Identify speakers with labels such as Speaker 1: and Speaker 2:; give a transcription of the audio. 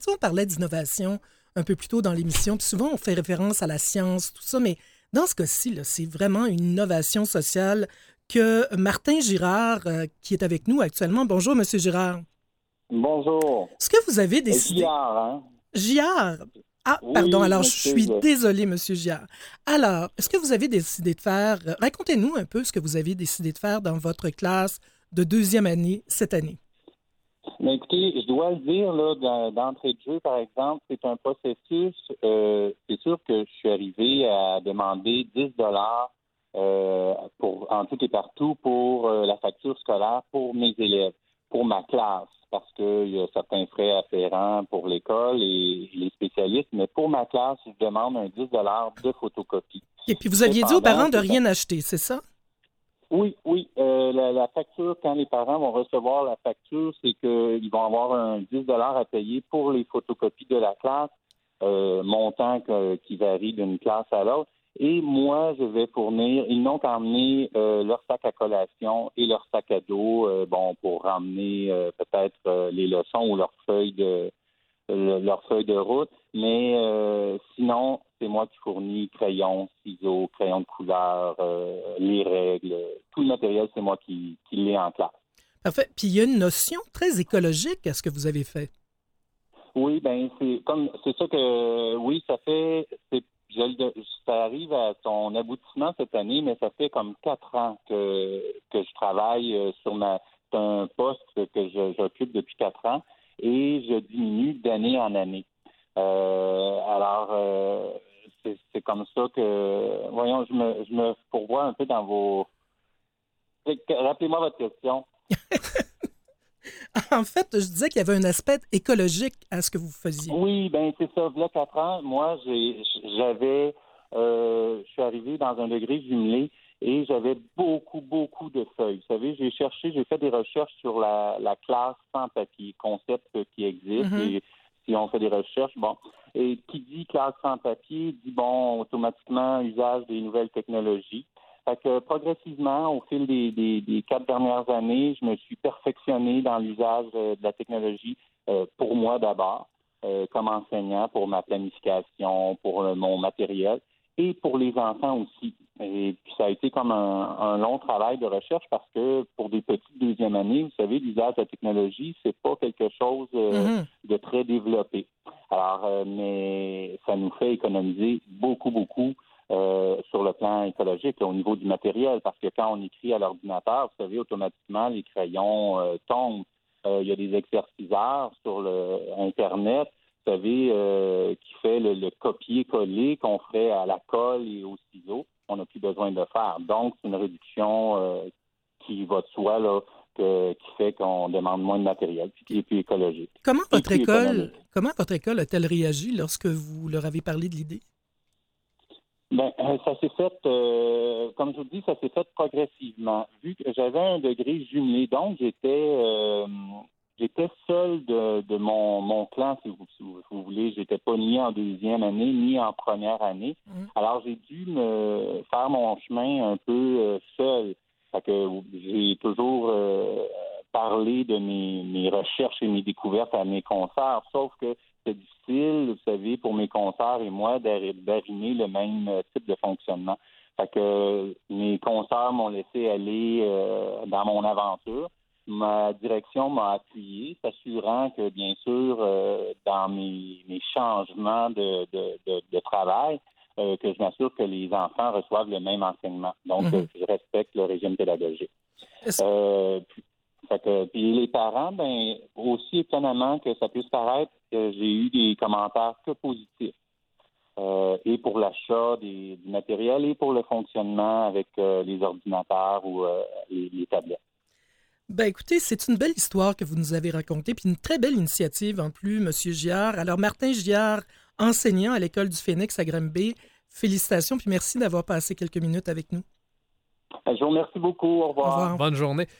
Speaker 1: Tu sais, on parlait d'innovation un peu plus tôt dans l'émission, puis souvent on fait référence à la science, tout ça, mais dans ce cas-ci, là, c'est vraiment une innovation sociale que Martin Girard, qui est avec nous actuellement. Bonjour, Monsieur Girard.
Speaker 2: Bonjour.
Speaker 1: Est-ce que vous avez décidé...
Speaker 2: JR, hein?
Speaker 1: Girard? Ah, pardon,
Speaker 2: Oui, je
Speaker 1: alors je suis
Speaker 2: m'excuse.
Speaker 1: désolé, Monsieur Girard. Alors, est-ce que vous avez décidé de faire... Racontez-nous un peu ce que vous avez décidé de faire dans votre classe de deuxième année cette année.
Speaker 2: Mais écoutez, je dois le dire, là, d'entrée de jeu, par exemple, c'est un processus. C'est sûr que je suis arrivé à demander 10 pour en tout et partout pour la facture scolaire pour mes élèves, pour ma classe, parce qu'il y a certains frais afférents pour l'école et les spécialistes, mais pour ma classe, je demande un 10 de photocopie.
Speaker 1: Et puis vous aviez dit aux
Speaker 2: Cependant,
Speaker 1: parents de rien acheter, c'est ça?
Speaker 2: Oui, oui. La facture, quand les parents vont recevoir la facture, c'est qu'ils vont avoir un 10 à payer pour les photocopies de la classe, montant qui varie d'une classe à l'autre. Et moi, je vais fournir, ils n'ont qu'à emmener leur sac à collation et leur sac à dos, pour ramener peut-être les leçons ou leur feuille de route. Mais sinon, c'est moi qui fournis crayons, ciseaux, crayons de couleur, les règles. Tout le matériel, c'est moi qui l'ai en classe.
Speaker 1: Parfait. Puis il y a une notion très écologique à ce que vous avez fait.
Speaker 2: Oui, ben c'est ça que oui, ça arrive à son aboutissement cette année, mais ça fait comme 4 ans que je travaille c'est un poste que j'occupe depuis 4 ans et je diminue d'année en année. C'est comme ça que, voyons, je me pourvois un peu dans vos... Rappelez-moi votre question.
Speaker 1: En fait, je disais qu'il y avait un aspect écologique à ce que vous faisiez.
Speaker 2: Oui, ben c'est ça. Il y a 4 ans, moi, je suis arrivé dans un degré jumelé et j'avais beaucoup, beaucoup de feuilles. Vous savez, j'ai fait des recherches sur la classe sans papier, concept qui existe.
Speaker 1: Mhm.
Speaker 2: Et si on fait des recherches, bon. Et qui dit classe sans papier dit, bon, automatiquement, usage des nouvelles technologies. Fait que progressivement, au fil des 4 dernières années, je me suis perfectionné dans l'usage de la technologie pour moi d'abord, comme enseignant, pour ma planification, pour mon matériel, et pour les enfants aussi. Et puis ça a été comme un long travail de recherche parce que pour des petites deuxième années, vous savez, l'usage de la technologie, c'est pas quelque chose
Speaker 1: Mhm.
Speaker 2: de très développé. Alors, mais ça nous fait économiser beaucoup, beaucoup sur le plan écologique, là, au niveau du matériel, parce que quand on écrit à l'ordinateur, vous savez, automatiquement, les crayons tombent. Il y a des exerciceurs sur le Internet, vous savez, qui fait le copier-coller qu'on ferait à la colle et au ciseau. On n'a plus besoin de le faire. Donc, c'est une réduction qui va de soi, là, qui fait qu'on demande moins de matériel, puis qui est plus écologique et plus économique.
Speaker 1: Comment votre école a-t-elle réagi lorsque vous leur avez parlé de l'idée?
Speaker 2: Ben, ça s'est fait, comme je vous dis, ça s'est fait progressivement. Vu que j'avais un degré jumelé, donc j'étais seul de mon clan, si vous voulez. J'étais pas ni en deuxième année, ni en première année.
Speaker 1: Mhm.
Speaker 2: Alors, j'ai dû me faire mon chemin un peu seul. Fait que j'ai toujours parlé de mes recherches et mes découvertes à mes concerts, sauf que c'est difficile, vous savez, pour mes concerts et moi, d'arrimer le même type de fonctionnement. Fait que mes concerts m'ont laissé aller dans mon aventure. Ma direction m'a appuyé, s'assurant que, bien sûr, dans mes changements de travail, que je m'assure que les enfants reçoivent le même enseignement. Donc,
Speaker 1: Mhm.
Speaker 2: je respecte le régime pédagogique.
Speaker 1: Est-ce-
Speaker 2: Puis les parents, ben aussi étonnamment que ça puisse paraître, j'ai eu des commentaires que positifs. Et pour l'achat du matériel et pour le fonctionnement avec les ordinateurs ou les tablettes.
Speaker 1: Ben écoutez, c'est une belle histoire que vous nous avez racontée, puis une très belle initiative en plus, Monsieur Giard. Alors, Martin Giard, enseignant à l'École du Phénix à Granby, félicitations, puis merci d'avoir passé quelques minutes avec nous.
Speaker 2: Je vous remercie beaucoup. Au
Speaker 1: Au
Speaker 2: revoir.
Speaker 1: revoir.
Speaker 3: Bonne journée.